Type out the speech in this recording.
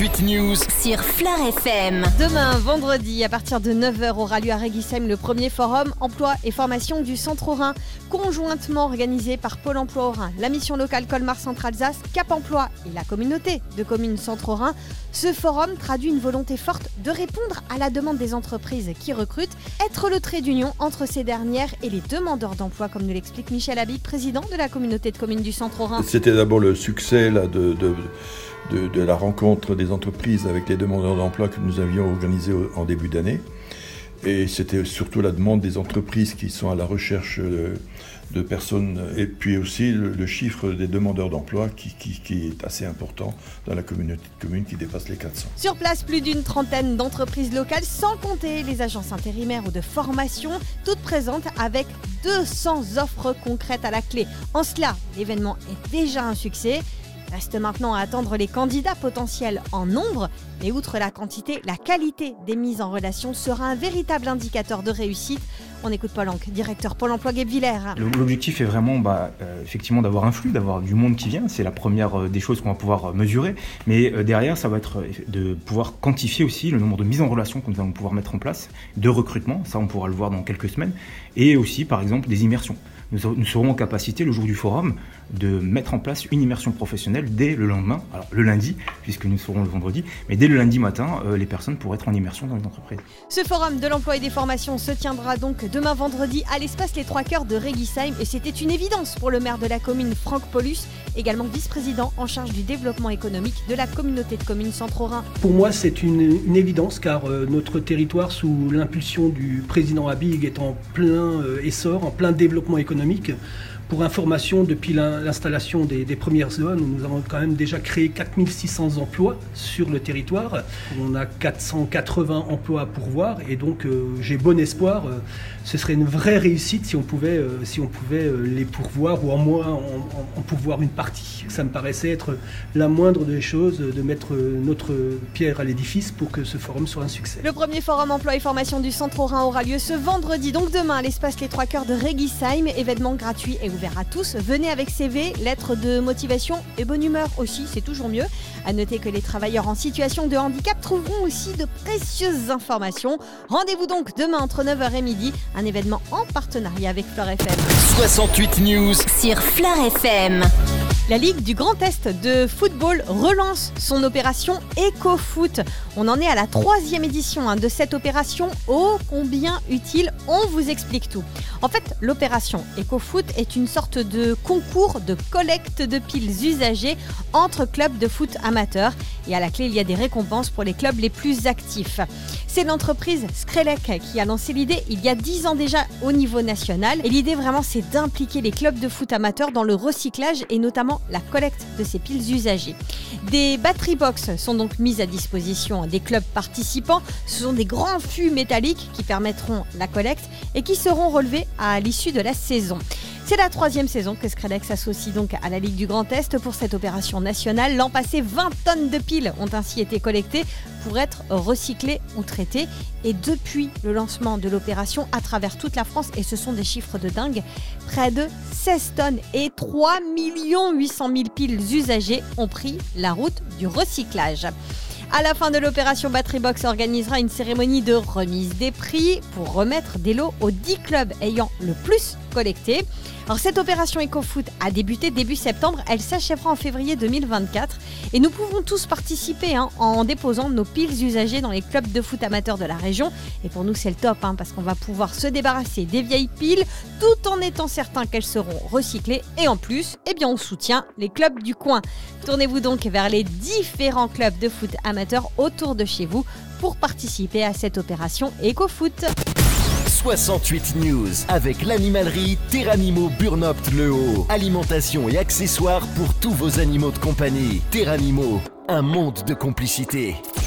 68 News sur Fleur FM. Demain, vendredi, à partir de 9h, aura lieu à Réguisheim le premier forum Emploi et formation du Centre Haut-Rhin, conjointement organisé par Pôle emploi Haut-Rhin, la mission locale Colmar Centre-Alsace, Cap Emploi et la communauté de communes Centre Haut-Rhin. Ce forum traduit une volonté forte de répondre à la demande des entreprises qui recrutent, être le trait d'union entre ces dernières et les demandeurs d'emploi, comme nous l'explique Michel Habib, président de la communauté de communes du Centre Haut-Rhin. C'était d'abord le succès là, de la rencontre des entreprises avec les demandeurs d'emploi que nous avions organisé en début d'année. Et c'était surtout la demande des entreprises qui sont à la recherche de personnes, et puis aussi le chiffre des demandeurs d'emploi qui est assez important dans la communauté de communes qui dépasse les 400. Sur place, plus d'une trentaine d'entreprises locales, sans compter les agences intérimaires ou de formation, toutes présentes avec 200 offres concrètes à la clé. En cela, l'événement est déjà un succès. Reste maintenant à attendre les candidats potentiels en nombre, mais outre la quantité, la qualité des mises en relation sera un véritable indicateur de réussite. On écoute Paul Anque, directeur Pôle emploi Guebwiller. L'objectif est vraiment effectivement d'avoir un flux, d'avoir du monde qui vient. C'est la première des choses qu'on va pouvoir mesurer. Mais derrière, ça va être de pouvoir quantifier aussi le nombre de mises en relation que nous allons pouvoir mettre en place, de recrutement, ça on pourra le voir dans quelques semaines, et aussi par exemple des immersions. Nous serons en capacité, le jour du forum, de mettre en place une immersion professionnelle dès le lendemain, alors le lundi, puisque nous serons le vendredi, mais dès le lundi matin, les personnes pourraient être en immersion dans les entreprises. Ce forum de l'emploi et des formations se tiendra donc demain vendredi à l'espace Les Trois Cœurs de Réguisheim, et c'était une évidence pour le maire de la commune, Franck Paulus, également vice-président en charge du développement économique de la communauté de communes Centre Haut-Rhin. Pour moi, c'est une évidence, car notre territoire, sous l'impulsion du président Habig, est en plein essor, en plein développement économique. Pour information, depuis l'installation des premières zones, nous avons quand même déjà créé 4600 emplois sur le territoire. On a 480 emplois à pourvoir, et donc j'ai bon espoir. Ce serait une vraie réussite si on pouvait les pourvoir, ou au moins en pourvoir une partie. Ça me paraissait être la moindre des choses, de mettre notre pierre à l'édifice pour que ce forum soit un succès. Le premier forum emploi et formation du Centre Haut-Rhin aura lieu ce vendredi, donc demain, à l'espace Les Trois Cœurs de Réguisheim. Événement gratuit et ouvert à tous. Venez avec CV, lettres de motivation et bonne humeur aussi, c'est toujours mieux. À noter que les travailleurs en situation de handicap trouveront aussi de précieuses informations. Rendez-vous donc demain entre 9h et midi, un événement en partenariat avec Fleur FM. 68 News Sur Fleur FM. La Ligue du Grand Est de football relance son opération EcoFoot. On en est à la 3e édition de cette opération ô combien utile. On vous explique tout. En fait, l'opération EcoFoot est une sorte de concours de collecte de piles usagées entre clubs de foot amateurs. Et à la clé, il y a des récompenses pour les clubs les plus actifs. C'est l'entreprise Skrelec qui a lancé l'idée il y a 10 ans déjà au niveau national. Et l'idée vraiment, c'est d'impliquer les clubs de foot amateurs dans le recyclage et notamment la collecte de ces piles usagées. Des battery box sont donc mises à disposition des clubs participants. Ce sont des grands fûts métalliques qui permettront la collecte et qui seront relevés à l'issue de la saison. C'est la 3e saison que Skrelec s'associe donc à la Ligue du Grand Est pour cette opération nationale. L'an passé, 20 tonnes de piles ont ainsi été collectées pour être recyclées ou traitées. Et depuis le lancement de l'opération à travers toute la France, et ce sont des chiffres de dingue, près de 16 tonnes et 3 800 000 piles usagées ont pris la route du recyclage. À la fin de l'opération Battery Box organisera une cérémonie de remise des prix pour remettre des lots aux 10 clubs ayant le plus collecté. Alors cette opération EcoFoot a débuté début septembre, elle s'achèvera en février 2024 et nous pouvons tous participer en déposant nos piles usagées dans les clubs de foot amateurs de la région. Et pour nous c'est le top parce qu'on va pouvoir se débarrasser des vieilles piles tout en étant certain qu'elles seront recyclées et en plus, on soutient les clubs du coin. Tournez-vous donc vers les différents clubs de foot amateurs autour de chez vous pour participer à cette opération EcoFoot. 68 News avec l'animalerie Terranimo Burnopt Le Haut. Alimentation et accessoires pour tous vos animaux de compagnie. Terranimo, un monde de complicité.